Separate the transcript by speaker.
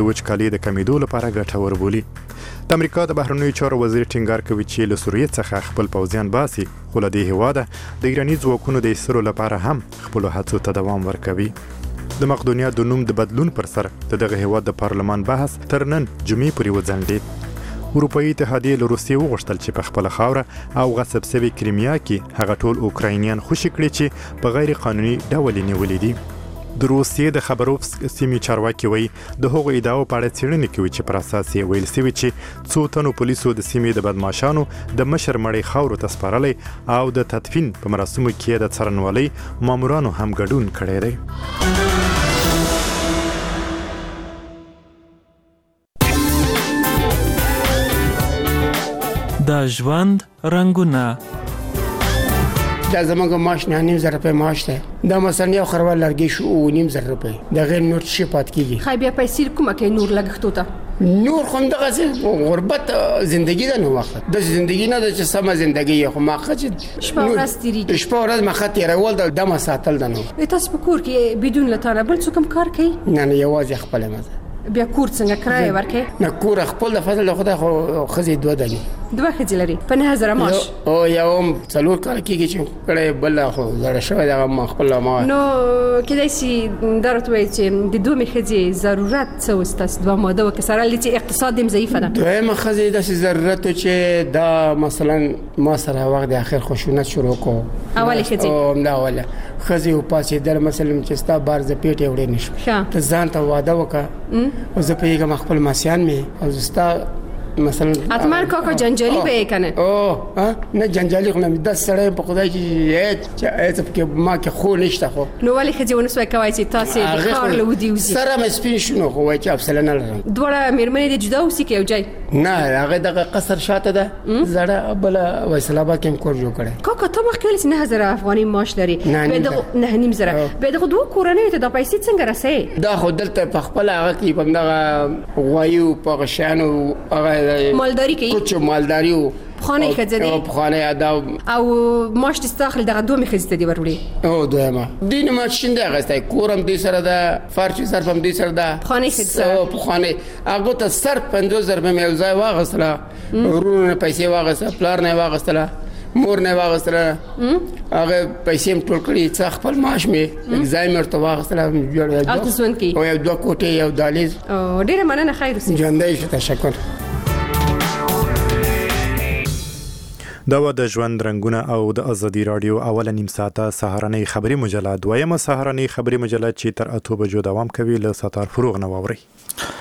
Speaker 1: د وچکالۍ د کمیدو لپاره ګټور بولي. د امریکا د بهرنیو چارو وزیر ټینګار کوي چې له سوریې څخه خپل پوځیان باسي، خو له دې هېواده د ایراني ځواکونو د ایستلو لپاره هم خپلو هڅو ته دوام ورکوي. د مقدونیا د نوم د بدلون پر سر د دغه هېواد د پارلمان بحث تر نن جمعې پورې وځنډېد. اروپایي اتحادیې له روسیې وغوښتل چې په خپله خاوره او غصب سوي کریمیا کې هغه ټول اوکراینیان خوشي کړي چې په غیر قانوني ډول یې نیولي دي. د روسیې د خبرو سیمې چارواکي وایي د هغو ادعاو په اړه څېړنې کوي چې پر اساس یې ویل سوي چې څو تنو پولیسو د سیمې د بدماشانو د مشر مړی خاورو ته سپارلی او د تدفین په مراسمو کې د څارنوالۍ مامورانو هم ګډون کړی دی.
Speaker 2: د ژوند رنګونه.
Speaker 3: دا زمونږ معاش 9.5 روپۍ معاش دی. دا مثلا یو خروار لرګی شو 9.5 روپۍ. د غیر نور شي پات کیږي.
Speaker 4: خای بیا پیسې کومه کې نور لګښتو ته
Speaker 3: نور خو دغه غربت زندگی ده. نو وخت د زندگی نه د چې سم زندگی خو ما خچ
Speaker 4: شپه ورځ تیریږي.
Speaker 3: شپه ورځ ما خط تیرول د دمه ساتل ده. نو
Speaker 4: تاسو په کور کې بدون لټانه بل څه کوم کار کوي؟
Speaker 3: نه یوازې خپل مزه.
Speaker 4: بیا کور څنګه کرای ورکې؟
Speaker 3: نه کور خپل د فضل خدای خو خزي دوه دني
Speaker 4: دوه خځې لري په 9000 معاش.
Speaker 3: او یوم څلور کال کېږي چې کړه بل خو زړه شوی دا ما خپل ما
Speaker 4: نو کله چې درته وایي چې د دوه خځې ضرورت څه وستاس دوه ماده وکسره لې چې اقتصاد هم ضعیف ده.
Speaker 3: دوه خځې د ضرورت چې دا مثلا ما سره وخت د اخر خشونت شروع کو
Speaker 4: اوله خځې
Speaker 3: او نه اوله خځې او پاسې در مثلا چې ستا بار ز پیټ وړې نشم ته ځان ته واده وکړه او زه پیګم خپل ماسیان می او زستا مثلا
Speaker 4: اتمر کاکا جنجالی به کنه.
Speaker 3: او نه جنجالی خو نه د سړی په خدای چې چې ما کې خو نشته. خو
Speaker 4: نو ولې خځې ونسوي کوي چې تاسو د کار له ودی وزي
Speaker 3: سره مې سپین شنو خو وای چې افسله نه لرم.
Speaker 4: دوړه مېرمنې د جدا اوسې کې یو ځای
Speaker 3: نه هغه دغه قصر شاته ده زړه بل وایسل آباد کې کور جوړ کړي.
Speaker 4: کاکا ته مخ کې 9000 افغاني معاش لري به دغه 9.5 زره به دغه دوه کورنۍ ته د پیسې څنګه رسې؟
Speaker 3: دا خو دلته په خپل هغه کې په دغه غوایو په غشانو هغه
Speaker 4: مالداری کوي
Speaker 3: کوچ مالداری او
Speaker 4: خانه خځه
Speaker 3: او خانه ادا
Speaker 4: او ماش تستاخل دغه دوه خځه دی ورولي
Speaker 3: او دویمه دین ما شینده غسته کورم دې سره ده فرچ سر پم دې سره ده
Speaker 4: خانه خځه
Speaker 3: او خانه هغه ته سر 50000 په مې ځای واغسله ورونه پیسې واغسله پلار نه واغسله مور نه واغسله هغه پیسې ټول کړی څخ خپل معاش مې ایگزامر ته واغسله او یو دوه کوټه یو دالیز
Speaker 4: او ډیره مننه خیر اوسې
Speaker 3: ژوندۍ شه. تشکر.
Speaker 1: دا و د ژوند رنګونه او د ازادي رادیو اوله نیم ساعته سهارنۍ خبري مجله دویمه سهارنۍ خبري مجله چې تر 8 بجو دوام کوي له ستار فروغ نه واوري.